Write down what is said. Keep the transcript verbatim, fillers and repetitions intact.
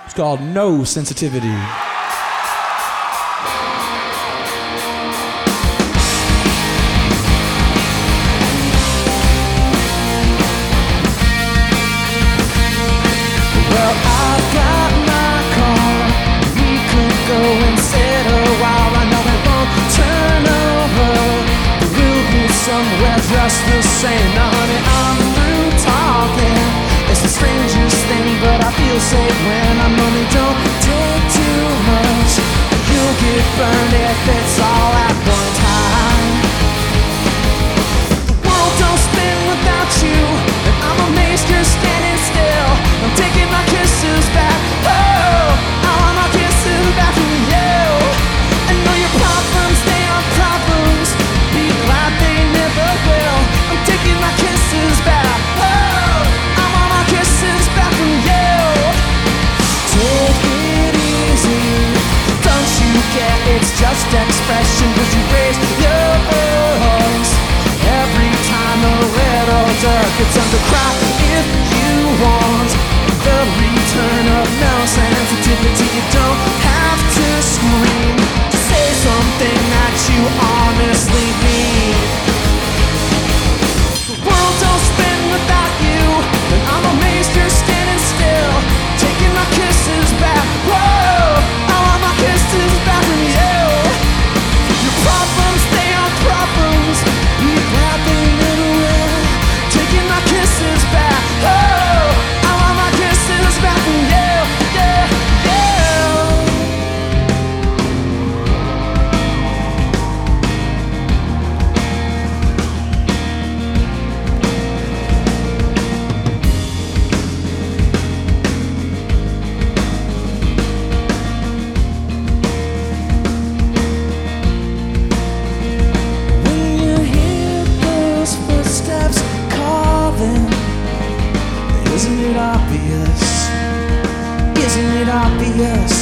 It's called No Sensitivity. Well, I've got my car. We could go and sit a while. I know it won't turn over. But we'll be somewhere just the same. Now, honey, I'm through talking. It's the strangest thing, but I feel safe when I'm lonely. Don't take too much. You'll get burned if it's all at one time. The world don't spin without you, and I'm amazed you're standing still. I'm taking my kisses back. Oh, I want my kisses back from you. I know your problems, they are problems. Be glad they never will. I'm taking my kisses back. Oh, I want my kisses back from you. Take it easy. Don't you get it's just expression, cause you raise your voice every time a little dirt gets under cry. If you want the return of no sensitivity, you don't have to scream. Just say something that you honestly mean. The world don't spin without you, and I'm amazed you're standing still. Taking my kisses back. Whoa, I want my kisses back from you. Your problems, they are problems. Be glad they never will. Taking my kisses back. Oh, I want my kisses back from you. Yeah, when you hear those footsteps calling, isn't it obvious? Isn't it obvious?